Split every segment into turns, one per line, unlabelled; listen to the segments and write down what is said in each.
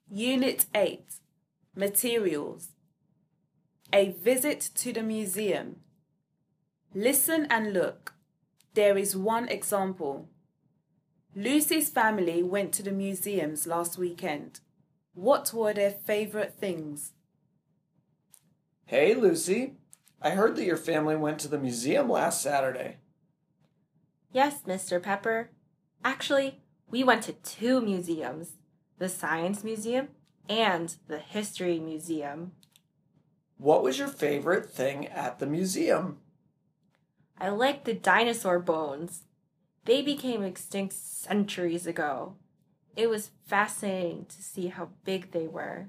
Unit 8 Materials. A visit to the museum. Listen and look. There is one example. Lucy's family went to the museums last weekend. What were their favorite things?
Hey, Lucy. I heard that your family went to the museum last Saturday.
Yes, Mr. Pepper. Actually, we went to two museums, the Science Museum and the History Museum.
What was your favorite thing at the museum?
I liked the dinosaur bones. They became extinct centuries ago. It was fascinating to see how big they were.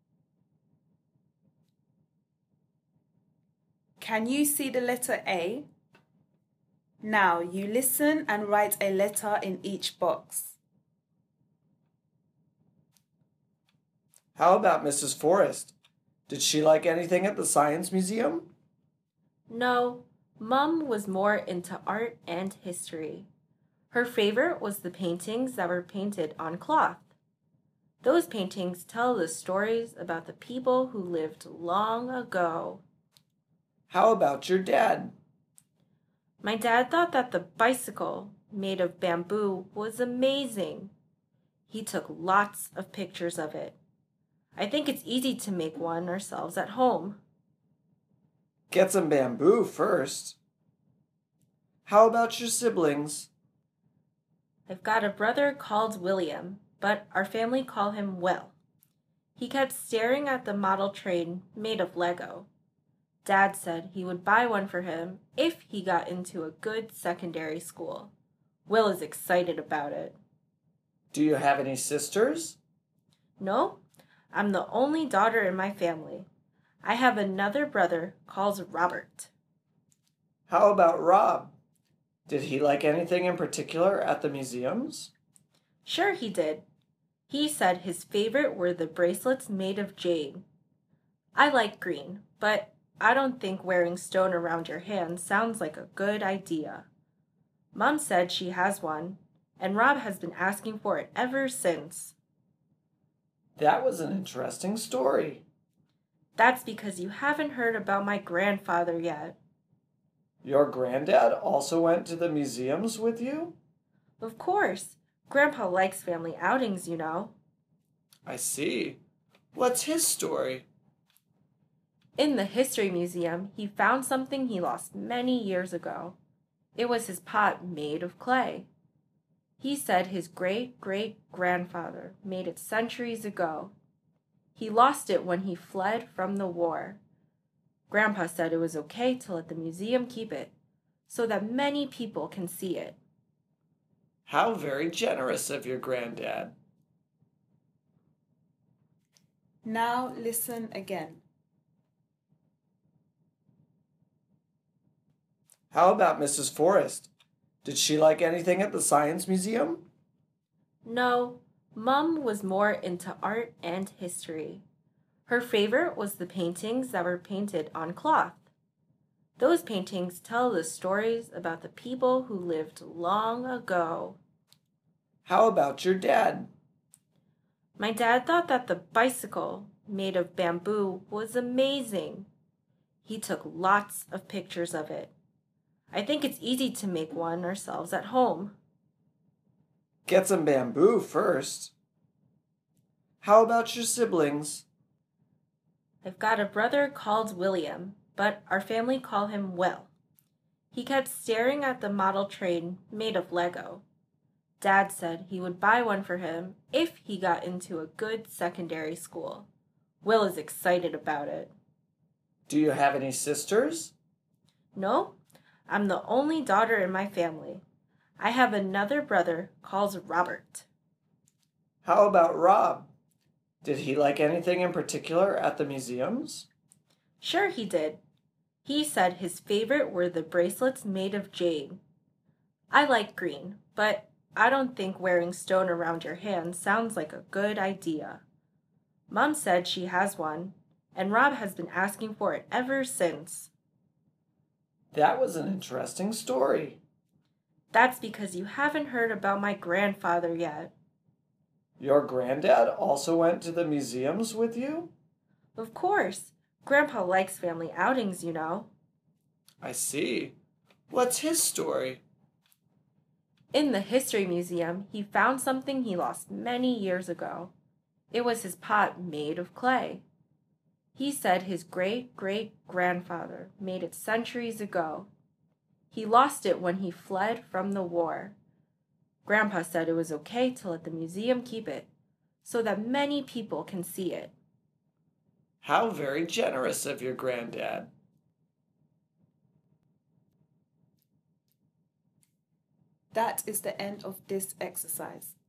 Can you see the letter A? Now you listen and write a letter in each box.
How about Mrs. Forrest? Did she like anything at the Science Museum?
No, Mum was more into art and history. Her favorite was the paintings that were painted on cloth. Those paintings tell the stories about the people who lived long ago.
How about your dad?
My dad thought that the bicycle made of bamboo was amazing. He took lots of pictures of it. I think it's easy to make one ourselves at home.
Get some bamboo first. How about your siblings?
I've got a brother called William, but our family call him Will. He kept staring at the model train made of Lego. Dad said he would buy one for him if he got into a good secondary school. Will is excited about it.
Do you have any sisters?
No, I'm the only daughter in my family. I have another brother called Robert.
How about Rob? Did he like anything in particular at the museums?
Sure he did. He said his favorite were the bracelets made of jade. I like green, but I don't think wearing stone around your hand sounds like a good idea. Mom said she has one, and Rob has been asking for it ever since.
That was an interesting story.
That's because you haven't heard about my grandfather yet.
Your granddad also went to the museums with you?
Of course. Grandpa likes family outings, you know.
I see. What's his story?
In the History Museum, he found something he lost many years ago. It was his pot made of clay. He said his great-great-grandfather made it centuries ago. He lost it when he fled from the war. Grandpa said it was okay to let the museum keep it, so that many people can see it.
How very generous of your granddad.
Now listen again.
How about Mrs. Forrest? Did she like anything at the Science Museum?
No, Mum was more into art and history. Her favorite was the paintings that were painted on cloth. Those paintings tell the stories about the people who lived long ago.
How about your dad?
My dad thought that the bicycle made of bamboo was amazing. He took lots of pictures of it. I think it's easy to make one ourselves at home.
Get some bamboo first. How about your siblings?
I've got a brother called William, but our family call him Will. He kept staring at the model train made of Lego. Dad said he would buy one for him if he got into a good secondary school. Will is excited about it.
Do you have any sisters?
No, I'm the only daughter in my family. I have another brother called Robert.
How about Rob? Did he like anything in particular at the museums?
Sure he did. He said his favorite were the bracelets made of jade. I like green, but I don't think wearing stone around your hand sounds like a good idea. Mom said she has one, and Rob has been asking for it ever since.
That was an interesting story.
That's because you haven't heard about my grandfather yet.
Your granddad also went to the museums with you?
Of course. Grandpa likes family outings, you know.
I see. What's his story?
In the History Museum, he found something he lost many years ago. It was his pot made of clay. He said his great-great-grandfather made it centuries ago. He lost it when he fled from the war. Grandpa said it was okay to let the museum keep it, so that many people can see it.
How very generous of your granddad.
That is the end of this exercise.